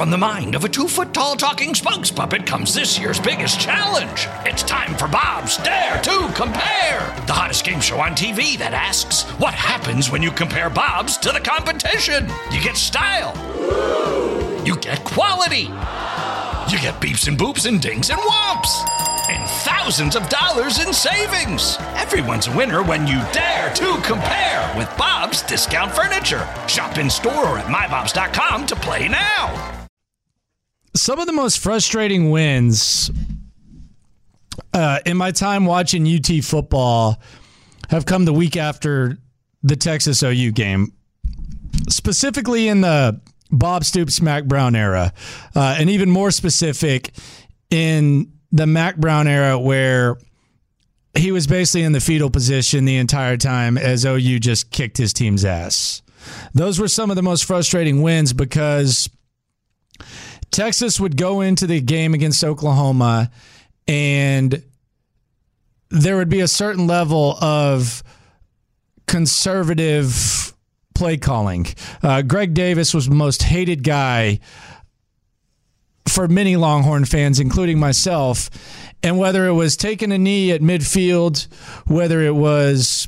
From the mind of a 2-foot-tall talking spokes puppet comes this year's biggest challenge. It's time for Bob's Dare to Compare, the hottest game show on TV that asks, what happens when you compare Bob's to the competition? You get style. You get quality. You get beeps and boops and dings and whomps. And thousands of dollars in savings. Everyone's a winner when you dare to compare with Bob's Discount Furniture. Shop in store or at mybobs.com to play now. Some of the most frustrating wins in my time watching UT football have come the week after the Texas OU game, specifically in the Bob Stoops, Mack Brown era, and even more specific in the Mack Brown era where he was basically in the fetal position the entire time as OU just kicked his team's ass. Those were some of the most frustrating wins because Texas would go into the game against Oklahoma and there would be a certain level of conservative play calling. Greg Davis was the most hated guy for many Longhorn fans, including myself. And whether it was taking a knee at midfield, whether it was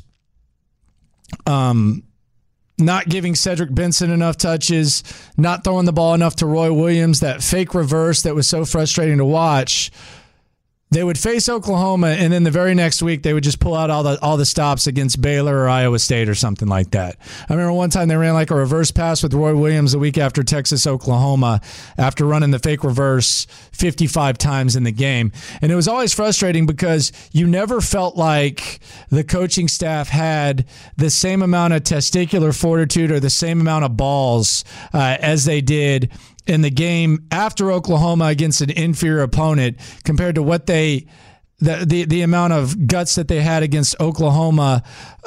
not giving Cedric Benson enough touches, not throwing the ball enough to Roy Williams, that fake reverse that was so frustrating to watch. They would face Oklahoma, and then the very next week they would just pull out all the stops against Baylor or Iowa State or something like that. I remember one time they ran like a reverse pass with Roy Williams the week after Texas, Oklahoma, after running the fake reverse 55 times in the game. And it was always frustrating because you never felt like the coaching staff had the same amount of testicular fortitude or the same amount of balls as they did in the game after Oklahoma against an inferior opponent compared to what the amount of guts that they had against Oklahoma,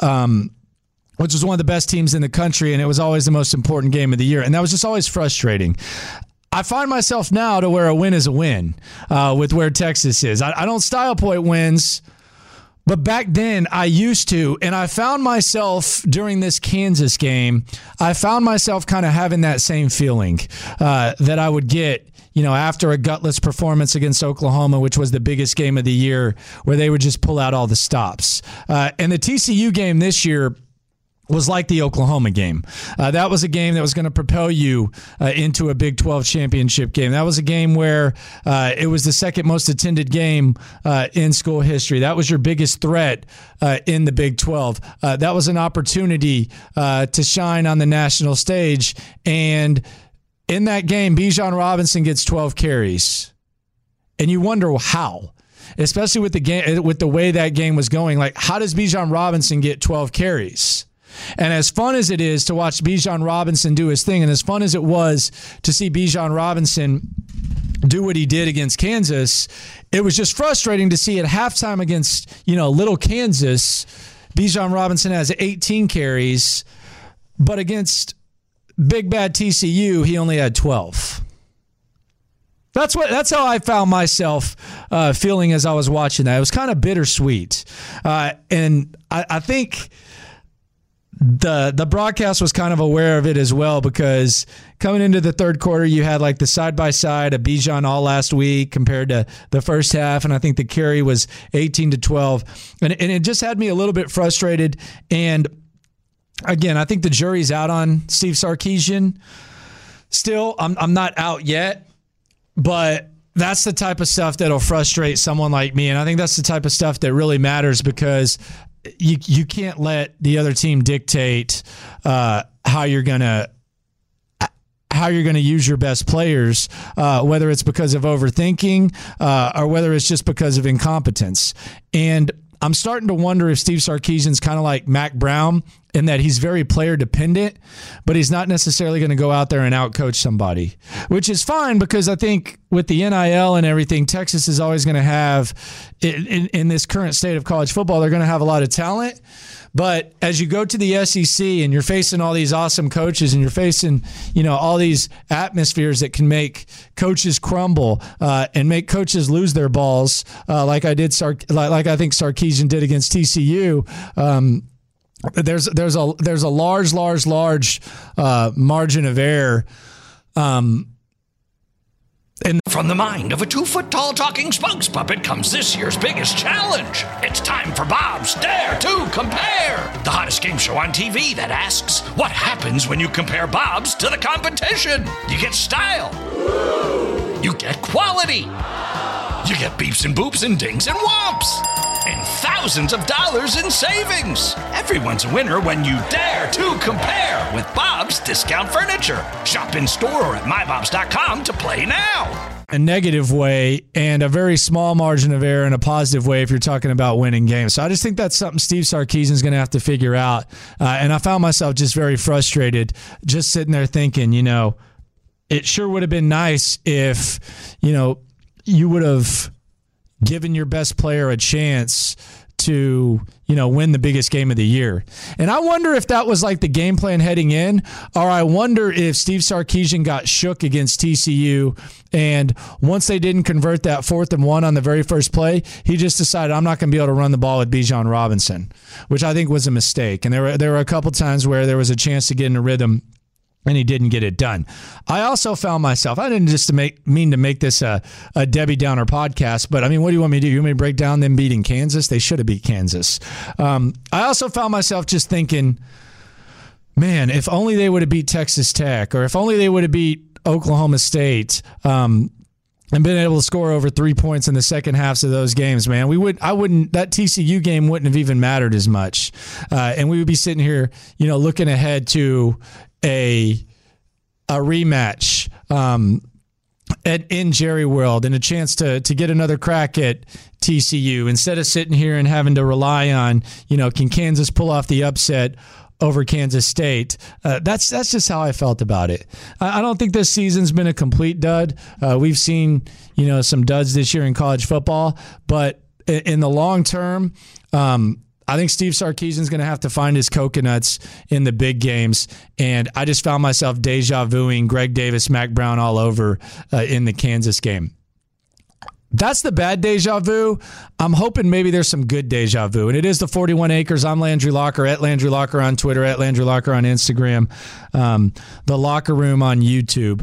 which was one of the best teams in the country, and it was always the most important game of the year. And that was just always frustrating. I find myself now to where a win is a win with where Texas is. I don't style point wins, but back then I used to, and I found myself during this Kansas game, I found myself kind of having that same feeling that I would get, after a gutless performance against Oklahoma, which was the biggest game of the year, where they would just pull out all the stops. And the TCU game this year was like the Oklahoma game. That was a game that was going to propel you into a Big 12 championship game. That was a game where it was the second most attended game in school history. That was your biggest threat in the Big 12. That was an opportunity to shine on the national stage. And in that game, Bijan Robinson gets 12 carries. And you wonder how. Especially with the game, with the way that game was going. Like, how does Bijan Robinson get 12 carries? And as fun as it is to watch Bijan Robinson do his thing, and as fun as it was to see Bijan Robinson do what he did against Kansas, it was just frustrating to see at halftime against, little Kansas, Bijan Robinson has 18 carries, but against big bad TCU, he only had 12. That's how I found myself feeling as I was watching that. It was kind of bittersweet. And I think the broadcast was kind of aware of it as well, because coming into the third quarter, you had like the side-by-side of Bijan all last week compared to the first half, and I think the carry was 18 to 12. And it just had me a little bit frustrated. And again, I think the jury's out on Steve Sarkisian. Still, I'm not out yet, but that's the type of stuff that'll frustrate someone like me. And I think that's the type of stuff that really matters, because you can't let the other team dictate how you're gonna use your best players, whether it's because of overthinking or whether it's just because of incompetence. And I'm starting to wonder if Steve Sarkisian's kind of like Mack Brown in that he's very player dependent, but he's not necessarily going to go out there and outcoach somebody, which is fine, because I think with the NIL and everything, Texas is always going to have, in this current state of college football, they're going to have a lot of talent. But as you go to the SEC and you're facing all these awesome coaches and you're facing, all these atmospheres that can make coaches crumble and make coaches lose their balls, like I think Sarkisian did against TCU. There's a large margin of error And from the mind of a 2-foot-tall talking spokes puppet comes this year's biggest challenge. It's time for Bob's Dare to Compare, the hottest game show on TV that asks, what happens when you compare Bob's to the competition? You get style. You get quality. You get beeps and boops and dings and whomps. And thousands of dollars in savings. Everyone's a winner when you dare to compare with Bob's Discount Furniture. Shop in store or at mybobs.com to play now. A negative way and a very small margin of error in a positive way if you're talking about winning games. So I just think that's something Steve Sarkisian is going to have to figure out. And I found myself just very frustrated, just sitting there thinking, it sure would have been nice if, you would have given your best player a chance to, win the biggest game of the year. And I wonder if that was like the game plan heading in, or I wonder if Steve Sarkisian got shook against TCU, and once they didn't convert that 4th and 1 on the very first play, he just decided, I'm not going to be able to run the ball with Bijan Robinson, which I think was a mistake. And there were a couple times where there was a chance to get in a rhythm, and he didn't get it done. I also found myself, I didn't just mean to make this a Debbie Downer podcast, but I mean, what do you want me to do? You want me to break down them beating Kansas? They should have beat Kansas. I also found myself just thinking, man, if only they would have beat Texas Tech, or if only they would have beat Oklahoma State, and been able to score over 3 points in the second halves of those games, man. That TCU game wouldn't have even mattered as much. And we would be sitting here, looking ahead to a rematch in Jerry World and a chance to get another crack at TCU instead of sitting here and having to rely on, can Kansas pull off the upset over Kansas State? That's just how I felt about it. I don't think this season's been a complete dud. We've seen, some duds this year in college football, but in the long term, I think Steve Sarkisian's going to have to find his coconuts in the big games, and I just found myself deja vuing Greg Davis, Mac Brown all over in the Kansas game. That's the bad deja vu. I'm hoping maybe there's some good deja vu, and it is the 41 Acres. I'm Landry Locker, at Landry Locker on Twitter, at Landry Locker on Instagram, the Locker Room on YouTube.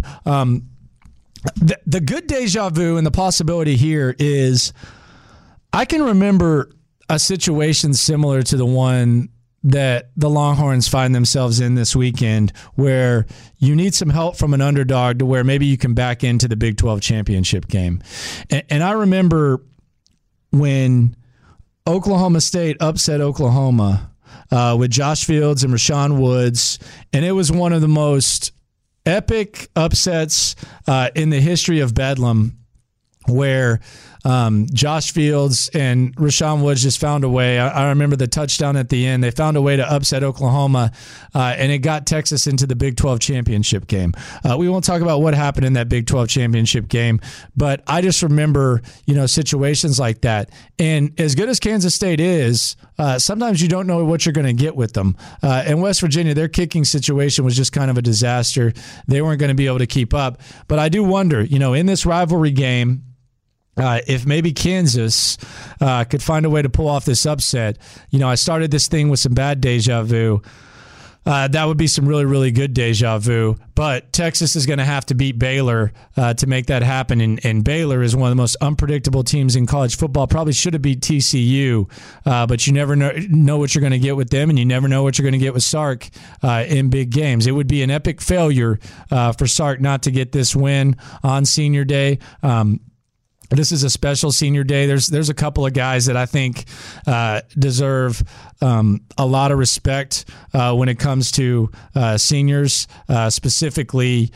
The good deja vu and the possibility here is I can remember a situation similar to the one that the Longhorns find themselves in this weekend, where you need some help from an underdog to where maybe you can back into the Big 12 championship game. And I remember when Oklahoma State upset Oklahoma with Josh Fields and Rashawn Woods, and it was one of the most epic upsets in the history of Bedlam, where Josh Fields and Rashawn Woods just found a way. I remember the touchdown at the end. They found a way to upset Oklahoma, and it got Texas into the Big 12 championship game. We won't talk about what happened in that Big 12 championship game, but I just remember, situations like that. And as good as Kansas State is, sometimes you don't know what you're going to get with them. In West Virginia, their kicking situation was just kind of a disaster. They weren't going to be able to keep up. But I do wonder, in this rivalry game, if maybe Kansas could find a way to pull off this upset. I started this thing with some bad deja vu. That would be some really, really good deja vu. But Texas is going to have to beat Baylor to make that happen. And Baylor is one of the most unpredictable teams in college football. Probably should have beat TCU, but you never know what you're going to get with them, and you never know what you're going to get with Sark in big games. It would be an epic failure for Sark not to get this win on Senior Day. This is a special Senior Day. There's a couple of guys that I think deserve a lot of respect when it comes to seniors, specifically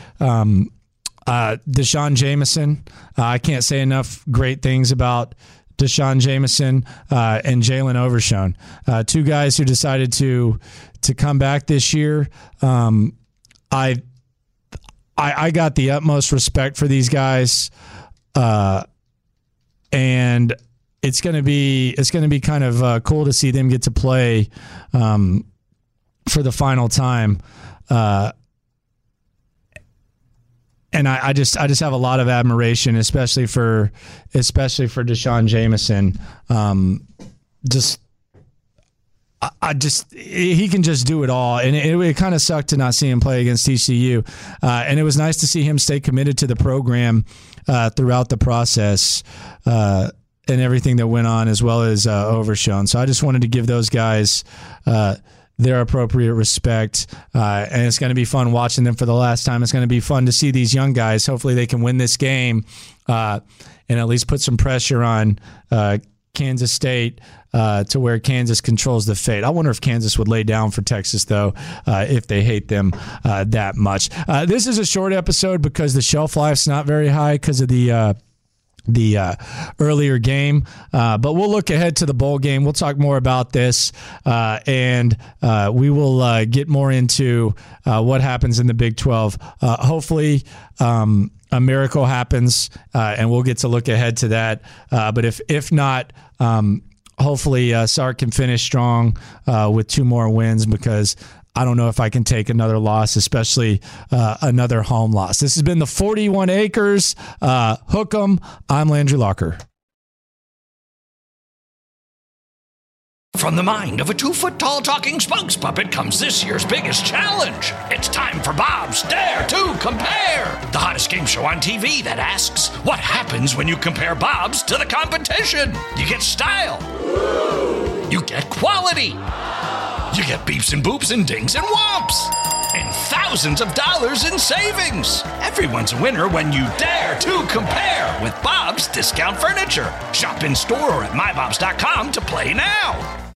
Deshaun Jameson. I can't say enough great things about Deshaun Jameson and Jalen Overshown, two guys who decided to come back this year. I got the utmost respect for these guys. And it's going to be kind of cool to see them get to play for the final time. And I just have a lot of admiration, especially for Deshaun Jameson. Just he can just do it all. And it kind of sucked to not see him play against TCU. And it was nice to see him stay committed to the program throughout the process and everything that went on, as well as Overshown. So I just wanted to give those guys their appropriate respect. And it's going to be fun watching them for the last time. It's going to be fun to see these young guys. Hopefully they can win this game and at least put some pressure on Kansas State to where Kansas controls the fate. I wonder if Kansas would lay down for Texas, though, if they hate them that much. This is a short episode because the shelf life's not very high because of the earlier game. But we'll look ahead to the bowl game. We'll talk more about this, and we will get more into what happens in the Big 12. Hopefully, a miracle happens, and we'll get to look ahead to that. But if not, hopefully Sark can finish strong with 2 more wins, because I don't know if I can take another loss, especially another home loss. This has been the 41 Acres. Hook 'em. I'm Landry Locker. From the mind of a 2-foot-tall talking spokes puppet comes this year's biggest challenge. It's time for Bob's Dare to Compare, the hottest game show on TV that asks, what happens when you compare Bob's to the competition? You get style. You get quality. You get beeps and boops and dings and whomps. And thousands of dollars in savings. Everyone's a winner when you dare to compare with Bob's Discount Furniture. Shop in store or at mybobs.com to play now.